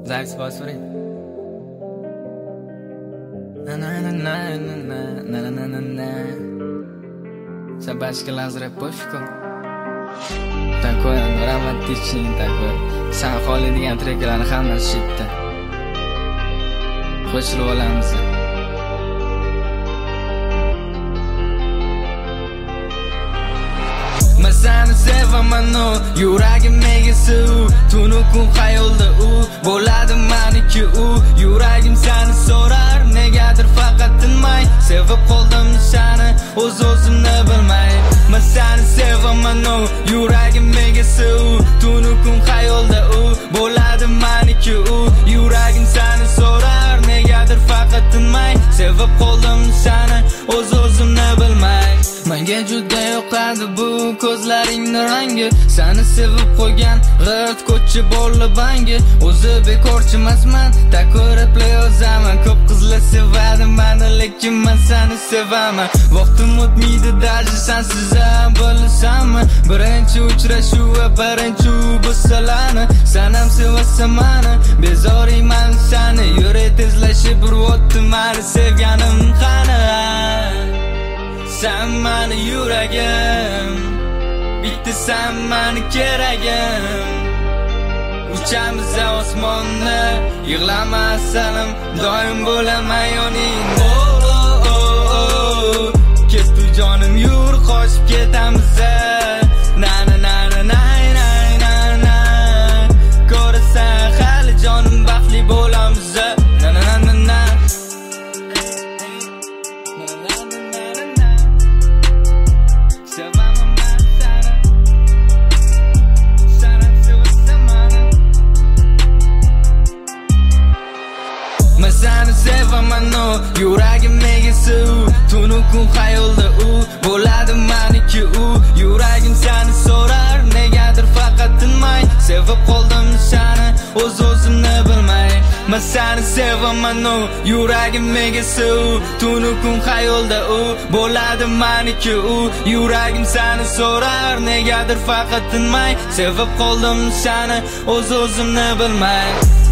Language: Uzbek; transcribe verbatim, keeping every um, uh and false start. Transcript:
Запись посмотри. Собачка лазреп пошку. Такой романтичный такой. Sen xohlaydigan treklarni hammasi shitda. Qo'shilib olamiz. Men seni sevaman o, yuragim nega suv. Tunu kun xayolda u, bo'ladi meniki u. Yuragim seni so'rar, negadir faqat tinmay. Sevib qoldim seni, o'z o'zimni bilmay. Men seni sevaman o, yuragim nega suv. Tunu kun xayolda u, bo'ladi meniki u. Yuragim seni so'rar, negadir faqat tinmay. Sevib qoldim seni, o'z o'zimni bilmay. Menga juda yoqadi bu ko'zlaringning rangi. Seni sevib qo'ygan g'irt ko'chi bo'lib bangi. O'zi bekorchi emasman, tako'riplay yozaman. Ko'p qizlar sevadi meni, lekin men seni sevaman. Vaqtim o'tmaydi даже sensiz ham bilasanmi? Birinchi uchrashuv va birinchi busalani. Sen ham sevasan meni, bezoriyman seni. Yurek tezlashib uribdi meni sevganim qani? Sen meni yuragim, bitti sen meni keragim. Uchamiz osmonni, yig'lamasanim doim bo'laman yoningda. Oh oh oh oh, ketdi jonim yur, qochib ketamiz. Na na na na na na na na. Ko'rasan hali jonim baxtli bo'lamiz. Na na na na na. Men seni sevaman o, yuragim nega suv. Tunu kun xayolda u, bo'ladi meniki u. Yuragim seni so'rar, negadir faqat tinmay. Sevib qoldim seni, o'z o'zimni bilmay. Men seni sevaman o, yuragim nega suv. Tunu kun xayolda u, bo'ladi meniki u. Yuragim seni so'rar, negadir faqat tinmay. Sevib qoldim seni, o'z o'zimni bilmay.